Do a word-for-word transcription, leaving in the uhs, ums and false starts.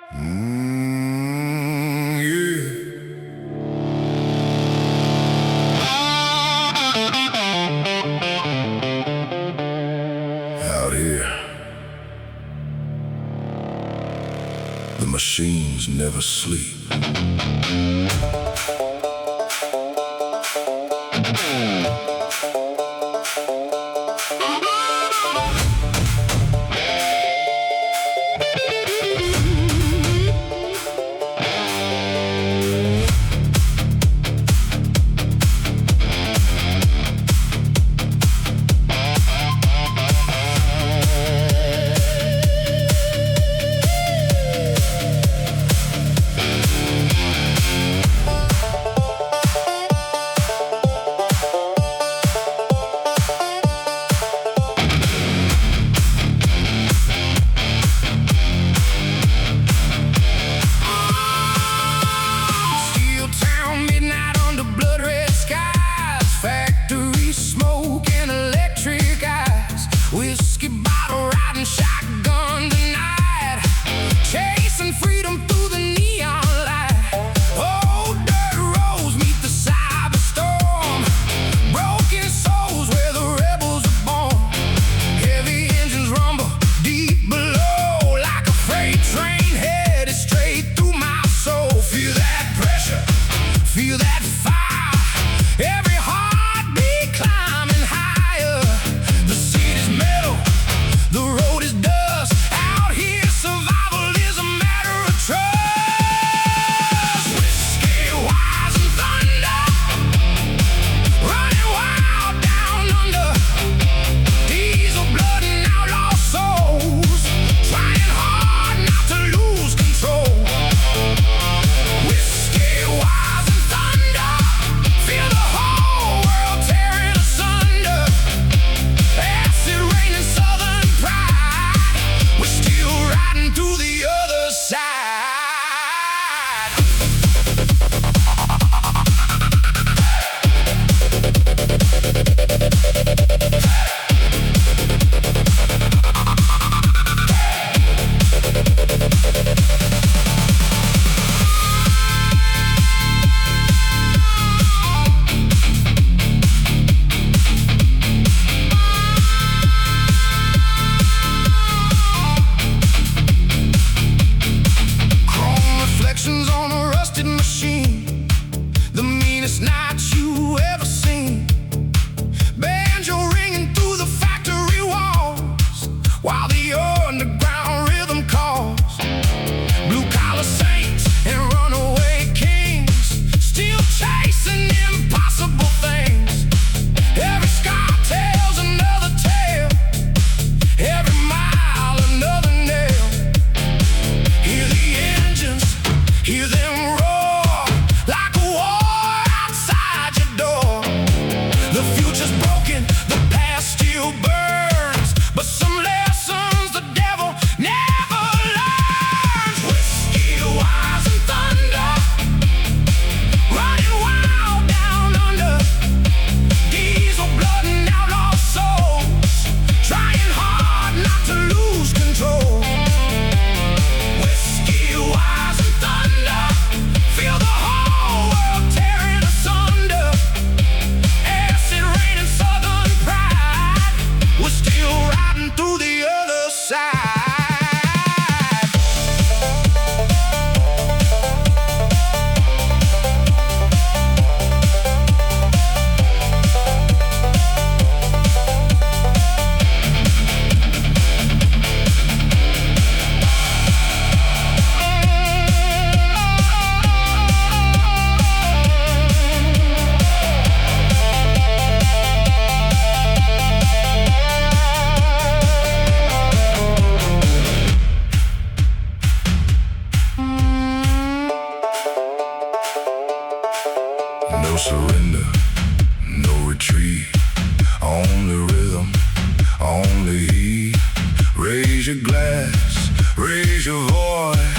Mm, yeah. Out here, the machines never sleep. Whiskey bottle riding shotgun tonight, chasing freedom through the neon light. Old dirt roads meet the cyber storm, broken souls where the rebels are born. Heavy engines rumble deep below, like a freight train headed straight through my soul. Feel that pressure, feel that fire, every heartbeat climbing higher. The seat is metal, the road is dust. Out here, survival is a matter of trust. Whiskey, wise and thunder, running wild down under. Diesel blood and outlaw souls, trying hard not to lose control. Whiskey, wise and thunder, feel the whole world tearing asunder. Acid rain and southern pride, we're still riding through the other side. Chrome reflections on a rusted machine, the meanest night you ever seen. Banjo ringing through the factory walls, while the underground rhythm calls. Blue collar saints and runaway kings, still chasing impossible things. Every scar tells another tale, every mile another nail. Hear the engines, hear them roar, like a war outside your door. The future's broken, the past still burns, but some lessons the devil never learns. Whiskey, wise and thunder, running wild down under. Diesel blood and outlaw souls, trying hard not to lose control. Whiskey, wise and thunder, feel the whole world tearing asunder. Acid rain and southern pride, we're still riding through the other side. No surrender, no retreat, only rhythm, only heat. Raise your glass, raise your voice.